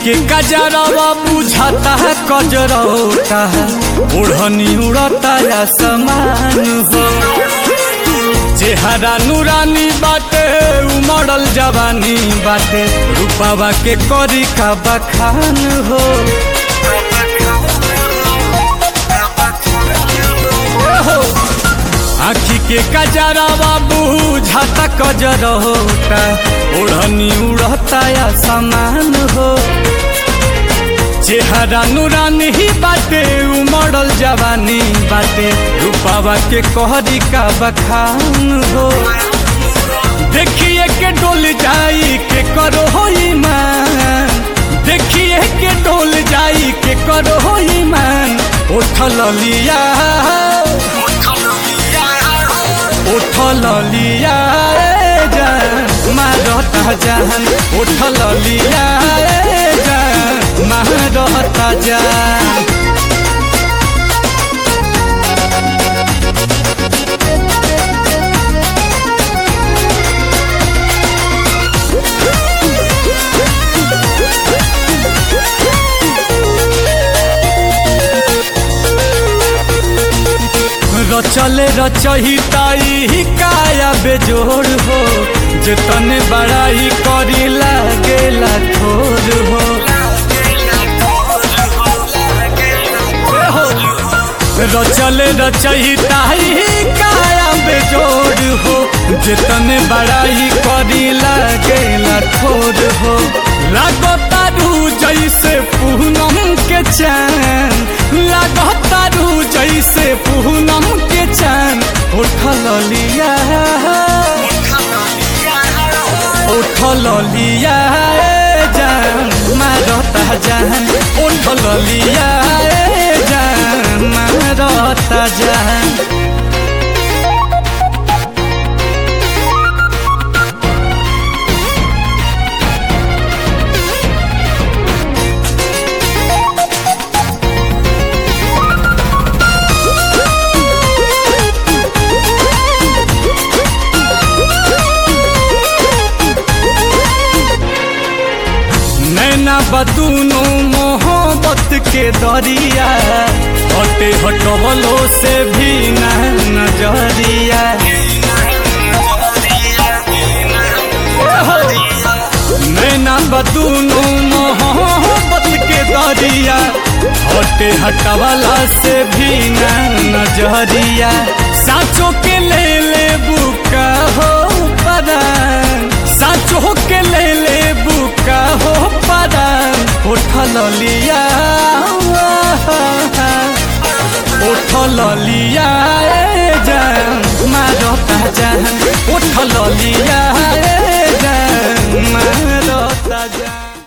के कजरवा बुझाता है कजरौता है ओढ़नी उड़ता या समान हो चेहरा नूरानी बाटे उमड़ल जवानी बाटे रूपावा के करी का बखान हो आखी के कजरवा बुझाता कजरौता ओढ़नी उड़ता या समान हो चेहरा नूरानी ही बाटे उमड़ल जवानी बाटे रूपावा के कहरी का बखान हो देखिए के डोल जाई के करो हो ईमान देखिए के डोल जाई के करो हो ईमान उठल लिया जान मारता जान उठल लिया जान मारता जान रचले रचहिताई काया बेजोड़ हो जतने बड़ाई करी लागेला थोर हो रचले रचहिताई काया बेजोड़ हो जतने बड़ाई करी लागेला थोर हो लागतारू जैसे पूनम के चैन लागतारू जैसे पूनम के चैन उठल लिया जान मारता जान उठल लिया जान मारता जान नैना बदूनो मोहब्बत के दरिया हटे हटवलो से भी नजरिया नैना बदूनो मोहब्बत के दरिया हटे हटवला से भी नजरिया साँचों के ले बुका हो परान साँचों के ले बुका हो परान उठल लिया जान मारता जान उठल लिया